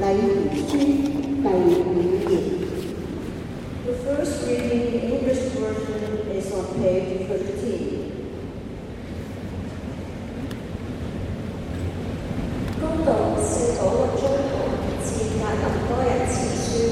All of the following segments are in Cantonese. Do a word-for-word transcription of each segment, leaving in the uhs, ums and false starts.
書第五頁。 The first reading in English version is on page fifteen. 恭讀聖保祿宗徒致格林多人前書。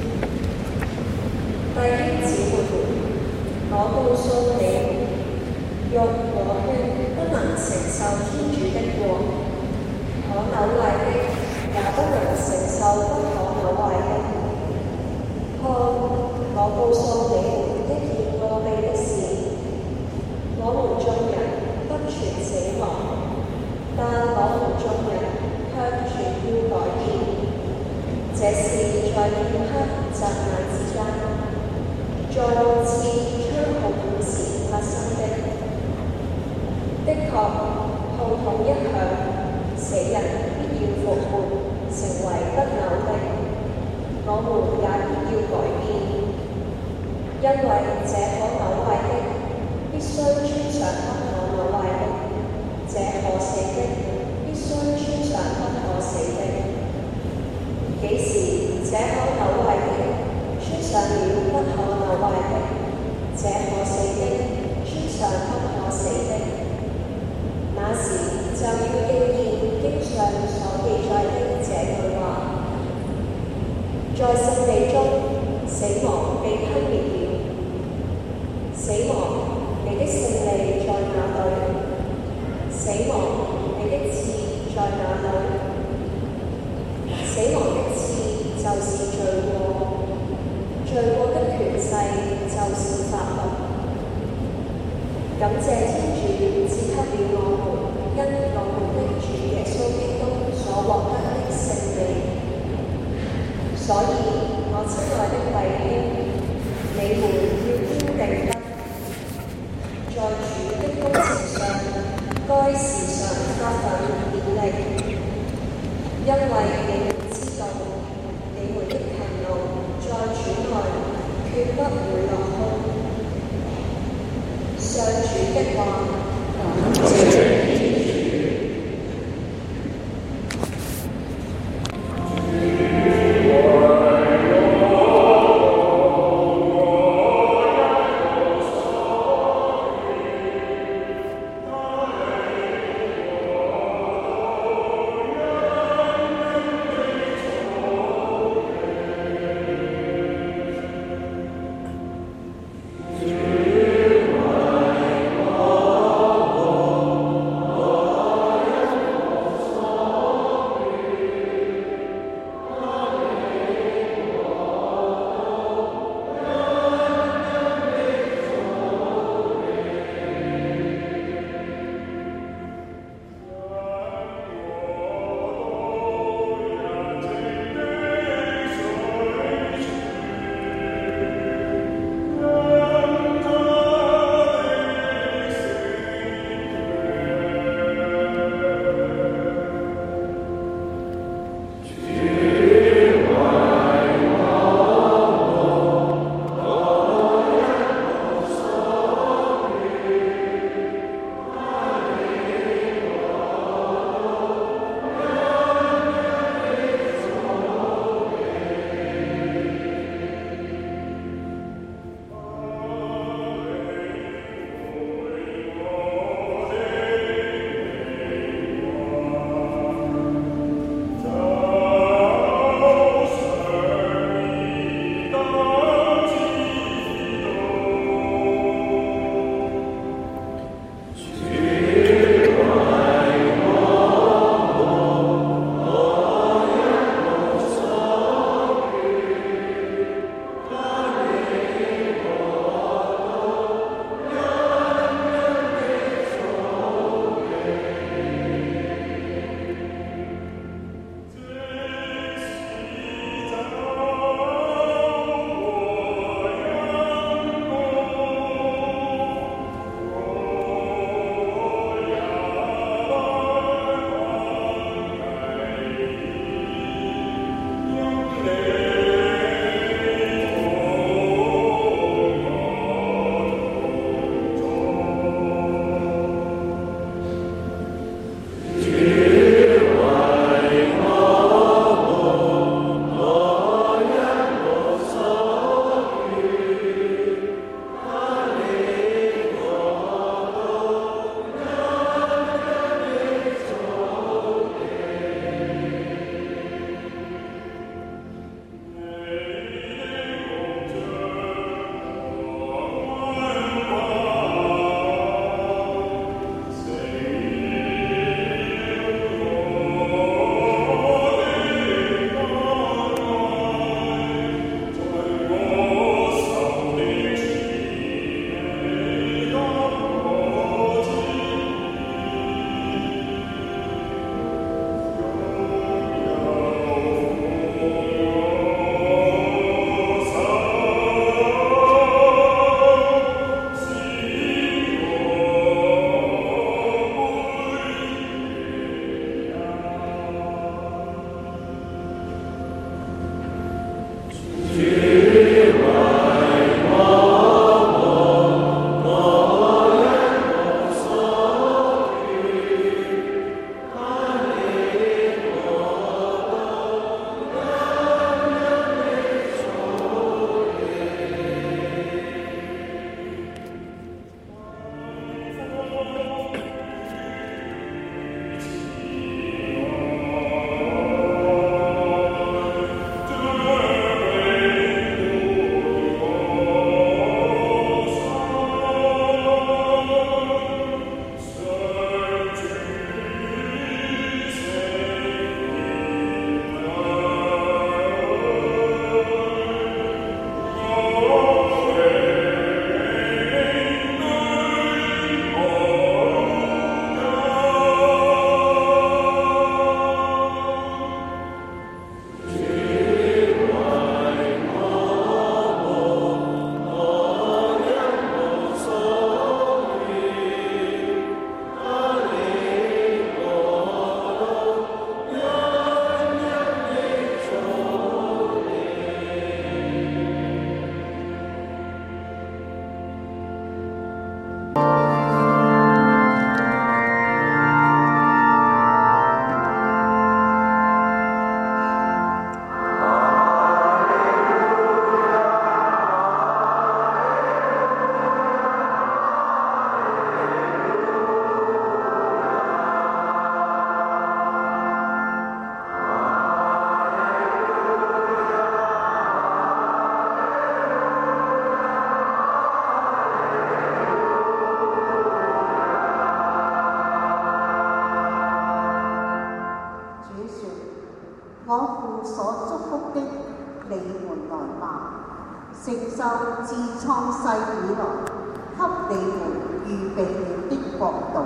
弟兄姊妹們，我告訴你們，肉和血不能承受天主的國，可朽壞的也不能承受不可朽壞的。看，我告訴你們一件奧秘的事：我們眾人不全死亡，但我們眾人卻全要改變。這是在片刻霎眼之間，在末次吹號角時發生的。的確，號筒一響，死人必要復活，成為不朽的，我們也必要改變。因為這可朽壞的必須穿上不可朽壞的，這可死的必須穿上不可死的。幾時這可朽壞的穿上了不可朽壞的，這可死的穿上不可死的，那時就要應驗經上所記載的這句話：在聖地中，死亡被吞滅了。死亡，你的勝利在哪裏？死亡，你的刺在哪裏？死亡的刺就是罪過，罪過的權勢就是法律。感謝天主賜給了我們因我們的主耶穌基督所獲得的勝利。所以，我親愛的弟兄，你們要堅定得在主的工程上，該時常發奮勉力，因為你們知道，你們的勤勞在主內決不會落空。上主的話。 感謝主為我我父所祝福的，你們來吧，承受自創世以來給你們預備了的國度。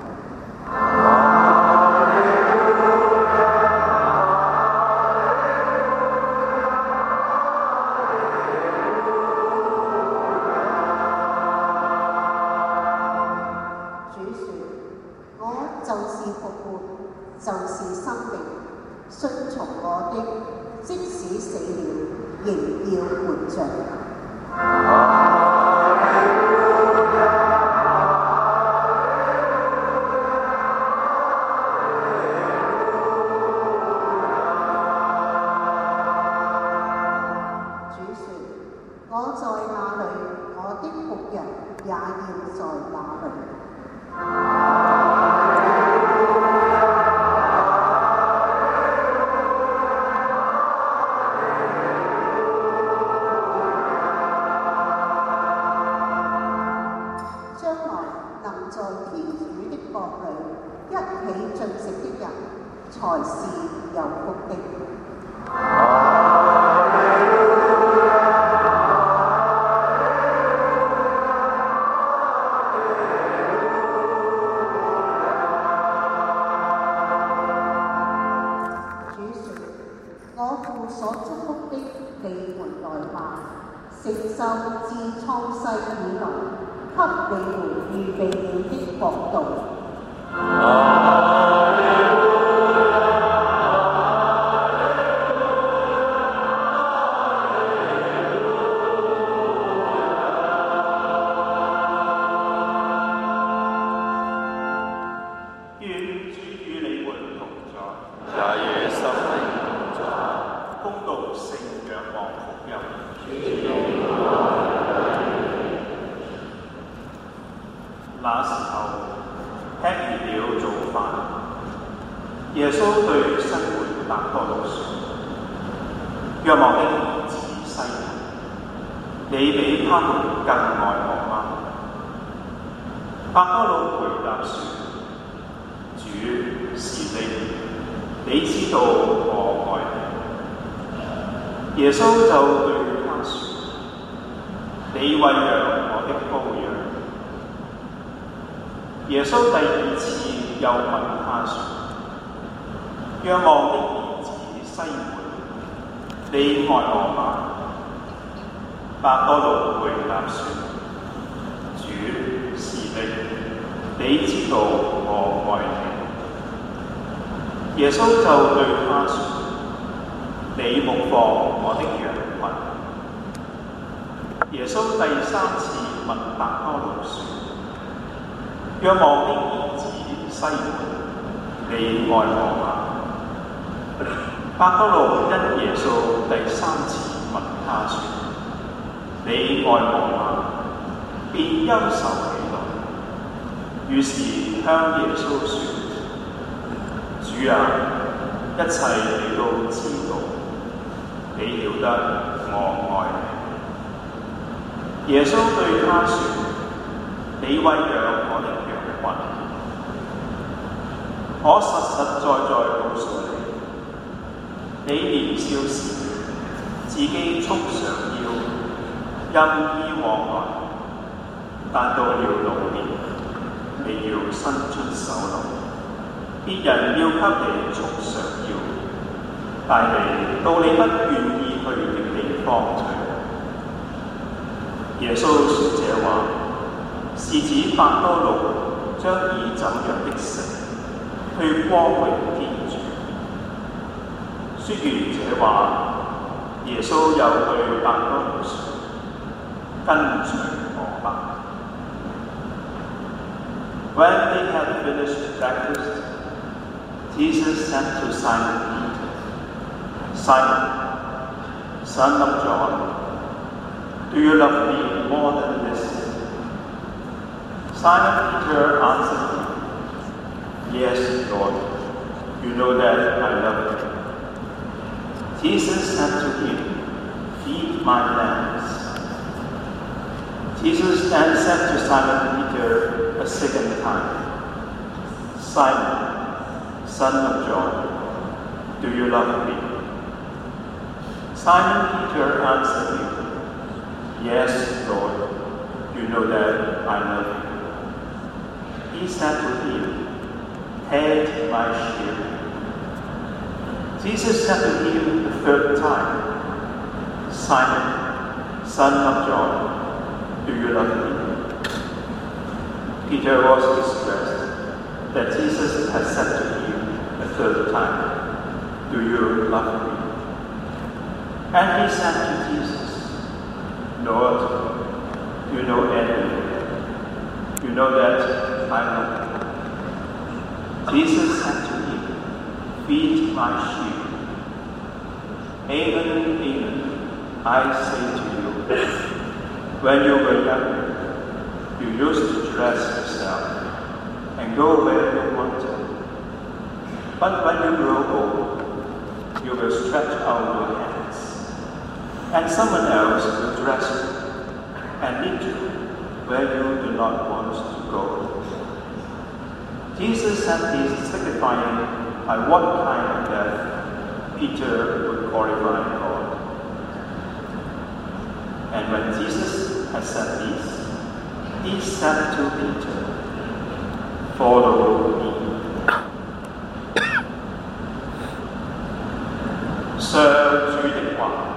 就是復活，就是生命。信從我的，即使死了，仍要活着。主說：我在哪裏，我的僕人也要在哪裏。在天主的國裏一起進食的人，才是有福的。主說：我父所祝福的，你們來吧，承受自創世以來給你們預備了的國度。 願主與你們同在，也與心靈同在。恭讀聖若望福音。那時候，吃完了早飯，耶穌對西門伯多祿說：若望的兒子西門，你比他們更愛我嗎？伯多祿回答說：主是的，你知道我愛你。耶穌就對他說：你餵養我的羔羊。耶穌第二次又問他說：若望的兒子西門，你愛我嗎？伯多祿回答說：主是的，你知道我愛你。耶穌就對他說：你牧放我的羊群。耶穌第三次問伯多祿說：若望的兒子西門，你愛我嗎？伯多祿因耶穌第三次問他說：你愛我嗎？便憂愁起來。於是向耶穌說：主啊，一切你都知道，你曉得我愛你。耶穌對他說：你餵養我的羊群。我實實在在告訴你，你年少時自己束上腰，任意往來，但到了老年，你要伸出手來，別人要給你束上腰，帶你到你不願意去的地方去。耶穌說這話，是指伯多祿將以走樣的城去光榮天主。說完這話，耶穌又對伯多祿說：跟隨我吧。When they had finished breakfast, Jesus said to Simon Peter, Simon, son of John, do you love me more than this? Simon Peter answered him, Yes, Lord, you know that I love you. Jesus said to him, Feed my lambs. Jesus then said to Simon Peter a second time, Simon, son of John, do you love me? Simon Peter answered him, Yes, Lord, you know that I love you. He said to him, Tend my sheep. Jesus said to him the third time, Simon, son of John, do you love me? Peter was distressed that Jesus had said to him the third time, Do you love me? And he said to Jesus, Lord, you know everything. You know that I love you. Jesus said to him, Feed my sheep. Amen, amen, I say to you, when you were young, you used to dress yourself and go where you wanted. But when you grow old, you will stretch out your hands, and someone else will dress you and lead you where you do not want to go. Jesus said this signifying by what kind of death Peter would glorify God. And when Jesus had said this, he said to Peter, Follow me. 上主的話。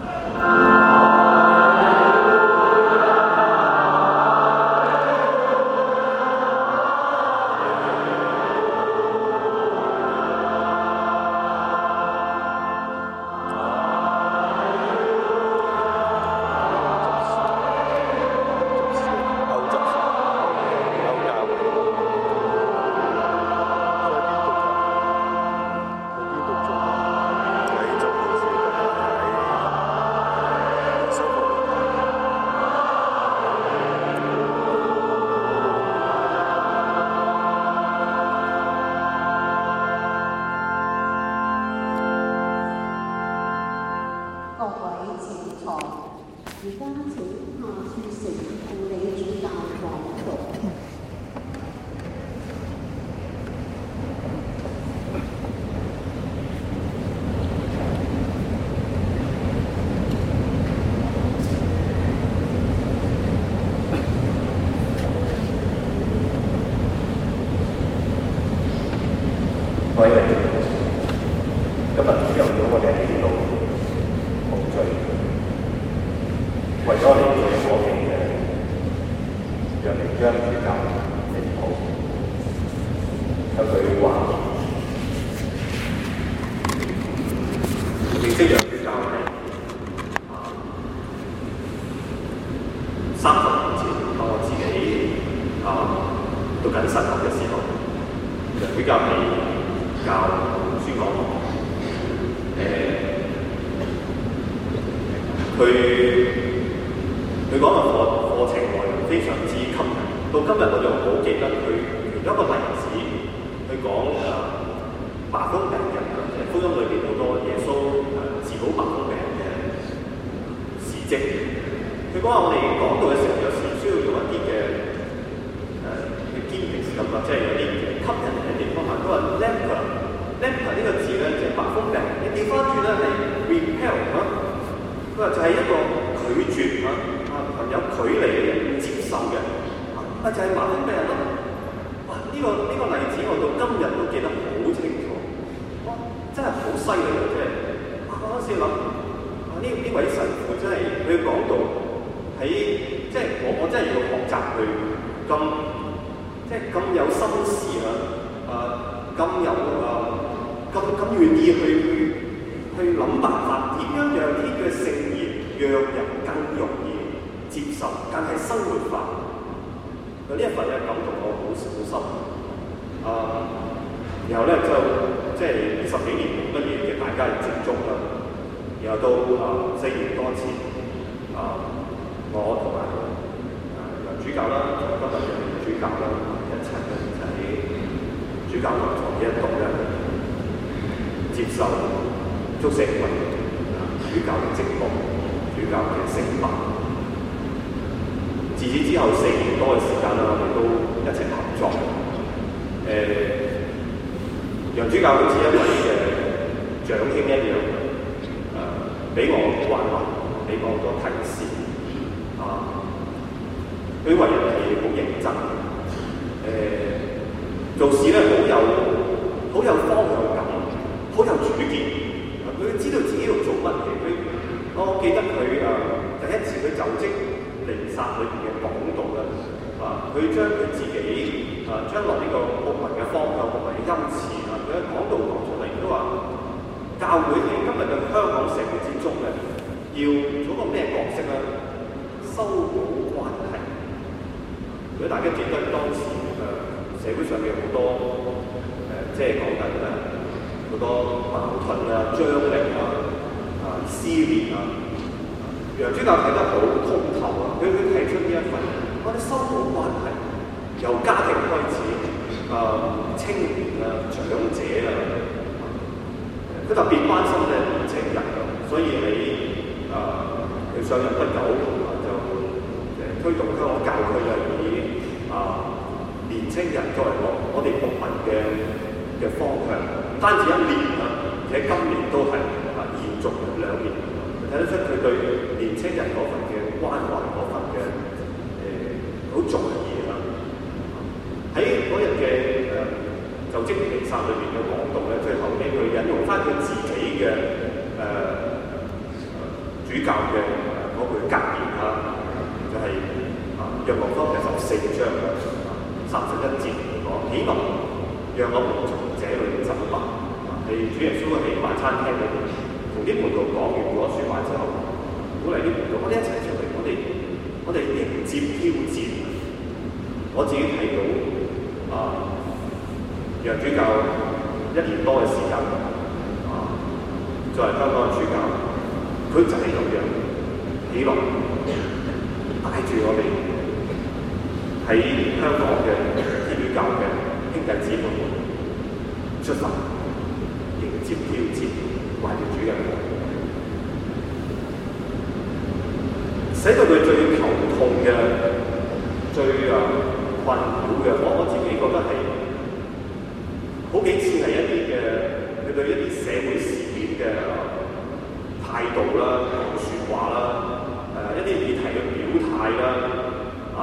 各位弟兄，今日由咗我哋喺度共聚，為咗你最可敬嘅，讓你將主教祈禱，向佢話：認識讓主教係三十年前，當我自己啊讀緊神學嘅時候，讓主教係。 教宣講學，誒、呃，佢佢講嘅課課程內容非常之吸引。到今日我仲好記得佢其中一個例子，佢講誒麻風病人啊，即係福音裏邊好多耶穌誒治好麻風病人嘅事蹟。佢講話我哋講道嘅時候，有時需要用一啲嘅誒嘅堅定感啊，即係有啲吸引人嘅地方啊。佢話 lamper，lamper 呢個字咧，即係麻風病。你調翻轉咧係 repel 啊，佢話就係一個拒絕啊，啊朋友距離嘅人唔接受嘅，啊就係、是、麻風病人咯。哇！呢、這個呢、這個例子我到今日都記得好清楚，哇！真係好犀利啊！即係我嗰陣時諗，啊呢呢位神父真係佢講到喺即係我我真係要學習佢咁即係咁有心思啊！啊咁有啊咁咁願意去去去諗辦法，點樣讓呢個聖言讓人更容易接受，更係生活化。呢一份嘅感動我好好深。啊，然後咧就即係呢十幾年冇乜嘢嘅大家嘅接觸啦。然後到啊四年多前，啊我同埋啊楊主教啦，同今日嘅主教啦一齊咧就喺主教臨床呢一度咧接受祝聖為啊主教嘅職務、主教嘅承辦。自此之後四年多嘅時間啦，我哋都一齊合作。誒、呃，楊主教好似一位嘅長兄一樣，誒、呃， 俾我關懷，俾我好多提示啊。佢為人係好認真，誒、做事咧好有好有方向感，好有主見。佢知道自己要做乜嘢。佢我記得佢誒、呃、第一次佢就職彌撒裏邊嘅講道咧，啊，佢將佢自己誒將來呢個牧民嘅方向同埋恩賜啊，佢喺講道講出嚟，都話教會喺今日嘅香港社會之中咧，要做個咩角色咧？修補關係。如果大家記得當時誒、呃、社會上面好多誒、呃，即係講緊咧好多矛盾啊、張力啊、啊撕裂啊，楊主教睇得好通透啊！佢佢提出呢一份，我哋修補關係，由家庭開始，誒、呃、青年啊、長者啊，佢特別關心咧年青人啊，所以喺誒佢上任不久就誒推動香港教區啊，以啊、呃、年青人作為我我哋牧民嘅嘅方向，唔單止一年啊，而且今年都係啊延續兩年，睇得出佢對年青人嗰份嘅關懷，嗰份嘅誒好在意啊！喺嗰日嘅誒就職彌撒裏邊嘅講道咧，最後尾佢引用翻佢自己嘅誒、呃、主教嘅嗰句格言啊，就係、是、啊《若望福音》第十四章三十一節講：喜樂，讓我們從這裏走吧。係主耶穌喺晚餐廳裏邊同啲門徒講完嗰説話之後，鼓勵啲門徒，我哋一齊出嚟，我哋我哋迎接挑戰。我自己睇到啊，楊主教一年多嘅時間啊，作為香港嘅主教，佢就係咁樣喜樂，帶住我哋喺香港嘅天主教嘅兄弟姊妹出發，迎接挑戰，懷住主嘅愛，使到佢最頭痛嘅、最啊困擾嘅，我我自己覺得係好幾次係一啲嘅佢對一啲社會事件嘅態度啦、講説話啦、誒、呃、一啲議題嘅表態啦，啊、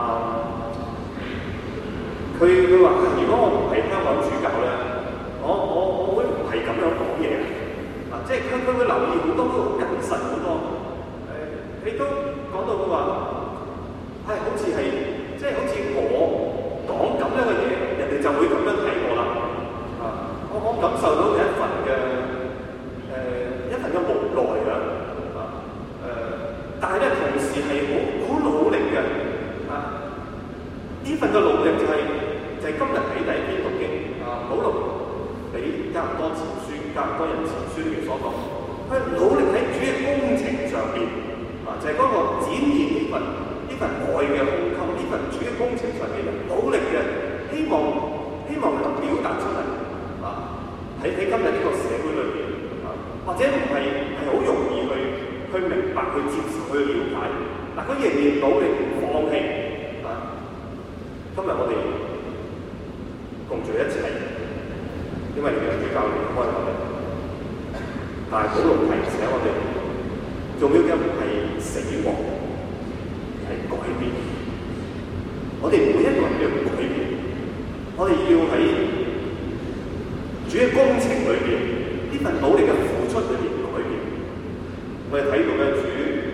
呃，佢佢話：如果我唔係香港主教咧，我我我會唔係咁樣講嘢啊！即係佢佢會留意好多都好謹慎好多，誒、呃，你都講到佢話係好似係即係好似我講咁樣嘅嘢，人哋就會咁樣睇我啦。啊，我我感受到有一份嘅誒、呃、一份嘅無奈啊，啊誒、呃，但係咧同時係好好努力嘅啊！呢份嘅努力就係、是、就係、是、今日喺第一篇讀經啊，保羅俾加唔多前書、加唔多人前書裏面所講，佢努力喺主嘅工程上邊啊，就係、是、嗰個展現呢份呢份愛嘅胸襟，呢份主嘅工程上邊努力嘅希望，希望能夠表達出嚟啊！喺喺今日呢個社會裏邊啊，或者唔係係好容易去去明白、去接受、去了解，但佢仍然努力唔放棄啊！今日我哋共聚一齊，因為楊主教離開我哋，但係保羅提醒我哋，重要嘅唔係死亡，係改變。我哋每一個人都要改變，我哋要喺主嘅工程裏邊，呢份努力嘅付出裏邊改變。我哋睇到嘅主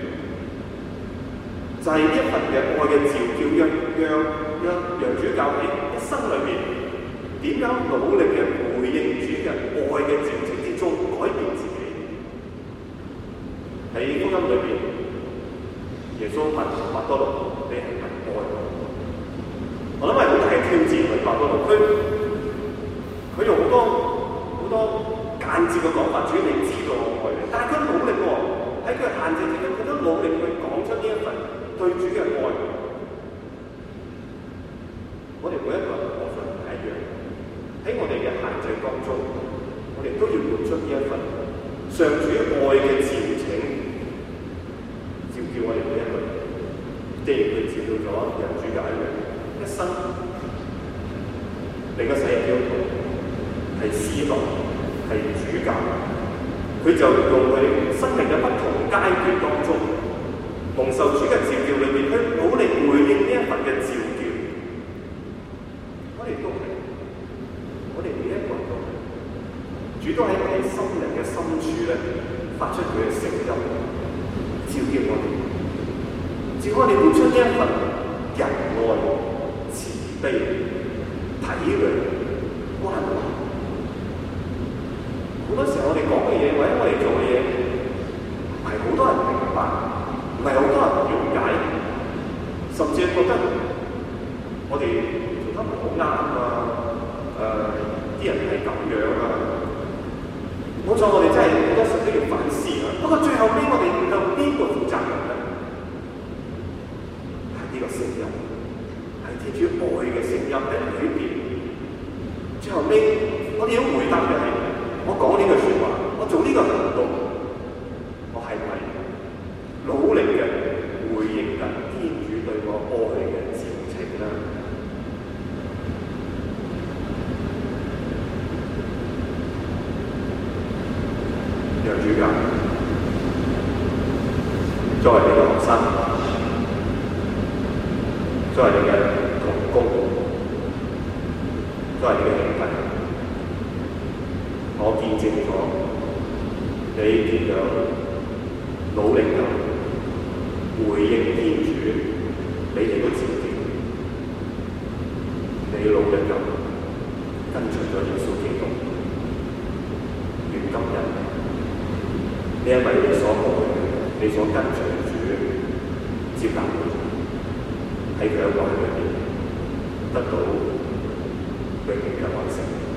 就係呢一份嘅愛嘅召叫，讓讓讓楊主教喺一生裏邊點樣努力嘅回應主嘅愛嘅召請之中，改變自己。喺福音裏邊，耶穌問伯多祿：你係咪愛我？我諗係好大嘅挑戰嚟，伯多祿。佢佢用好多好多間接嘅講法，主你知道我愛你，但係佢努力喎，喺佢限制之中，佢都努力去講出呢一份對主嘅愛。我哋每一個人我想唔一樣，喺我哋嘅限制當中，我哋都要活出呢一份上主愛嘅召請，召叫我哋每一個人，既然佢召叫咗楊主教一樣，一生你嘅洗入基督徒係司鐸，係主教， 佢就用佢生命嘅不同階段當中，蒙受主嘅召叫裏面，去努力回應呢一份嘅召叫。我哋都係，我哋每一個人都係，主都喺我哋心靈嘅深處咧，發出佢嘅聲音，召叫我哋，召我哋活出呢一份仁愛、慈悲、體諒、關懷。好多時候我哋講嘅嘢，或者我哋做嘅嘢，唔係好多人明白，唔係好多人了解，甚至係覺得我哋做得唔好啱啊！誒、呃，啲人係咁樣啊！冇錯，我哋真係好多時都要反思啊！不過最後尾我哋向邊個負責任咧？係呢個聲音，係天主愛嘅聲音喺裏邊。最後尾我哋要回答嘅係：我講呢句説話，我做呢個行動，我係咪努力嘅回應緊天主對我愛嘅召請咧？讓主教作為你嘅學生，作為你嘅同工，作為你嘅兄弟，我見證咗你點樣努力咁回應天主你哋嘅召叫，你努力咁跟隨咗耶穌基督，願今日呢一位你所愛、你所跟隨嘅主接納你，喺佢嘅愛裏面得到永遠嘅愛情。